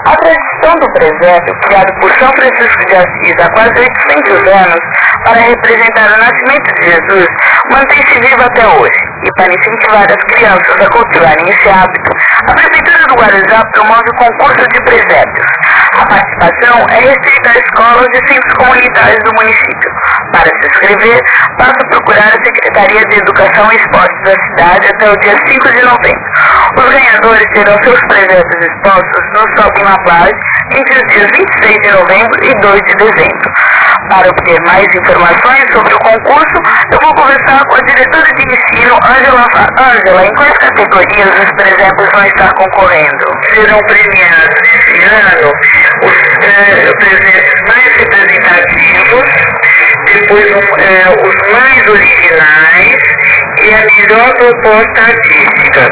A tradição do presépio, criado por São Francisco de Assis há quase 800 anos para representar o nascimento de Jesus, mantém-se viva até hoje. E para incentivar as crianças a cultivarem esse hábito, a Prefeitura do Guarujá promove o concurso de presépios. A participação é restrita a escolas e centros comunitários do município. Para se inscrever, basta procurar a Secretaria de Educação e Esportes da cidade até o dia 5 de novembro. Os ganhadores terão seus presépios expostos no Shopping La Plage entre os dias 26 de novembro e 2 de dezembro. Para obter mais informações sobre o concurso, eu vou conversar com a diretora de ensino, Ângela, em quais categorias os presépios vão estar concorrendo? Serão premiados esse ano os presépios mais representativos, depois os mais originais e a melhor proposta artística.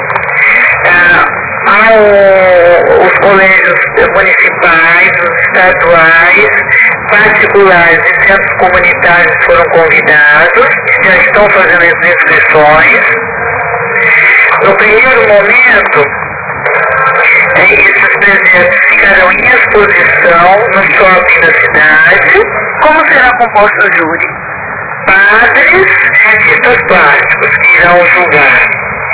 Há os colégios municipais, os estaduais, particulares e centros comunitários foram convidados, já estão fazendo as inscrições. No primeiro momento, esses presépios ficarão em exposição no shopping da cidade. Como será composto o júri? Padres e artistas plásticos que irão julgar.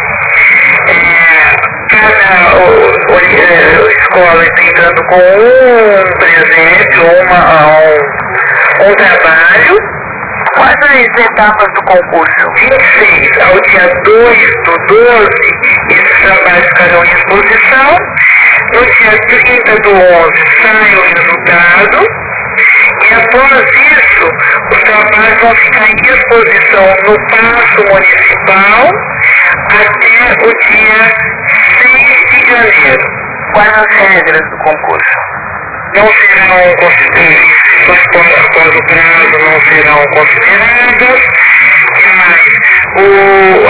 Cada escola está entrando com um presépio, um trabalho. Quais as etapas do concurso? 26 ao dia 2 do 12, esses trabalhos ficarão em exposição. No dia 30 do 11 sai o resultado. E após isso, os trabalhos vão ficar em exposição no Paço Municipal até o dia 6 de janeiro. Quais as regras do concurso? Não serão consideradas, após o prazo não serão consideradas. E mais,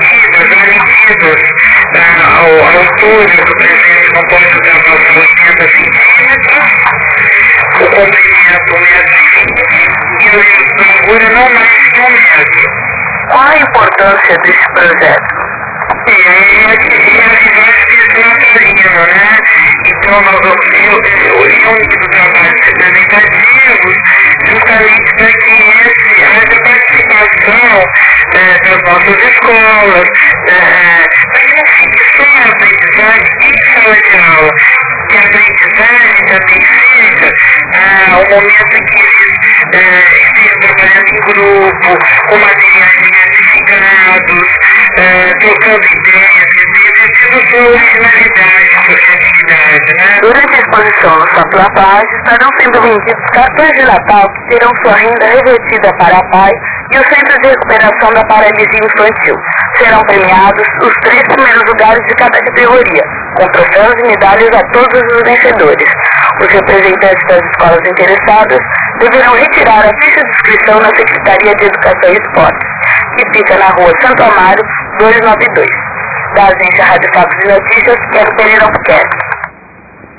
a altura do presente não pode ultrapassar 80 centímetros, o comprimento 1,20 m e a largura não mais de 1 metro. Qual a importância desse projeto? É a vivência natalina, né? Então nós vamos reunir trabalhos representativos justamente para que haja participação das nossas escolas, para que não fique só a aprendizagem em sala de aula, que a aprendizagem também seja o momento em que eles estejam trabalhando em grupo, com materiais identificados, trocando ideias, tendo sua originalidade, sua criatividade, né? Durante a exposição no Shopping La Plage estarão sendo vendidos cartões de Natal que terão sua renda revertida para a PAI e o Centro de Recuperação da Paralisia Infantil. Serão premiados os 3 primeiros lugares de cada categoria, com troféus e medalhas a todos os vencedores. Os representantes das escolas interessadas deverão retirar a ficha de inscrição na Secretaria de Educação e Esportes, que fica na Rua Santo Amaro, 292. Da agência Rádio Fatos e Notícias, Quero Pereira Albuquerque.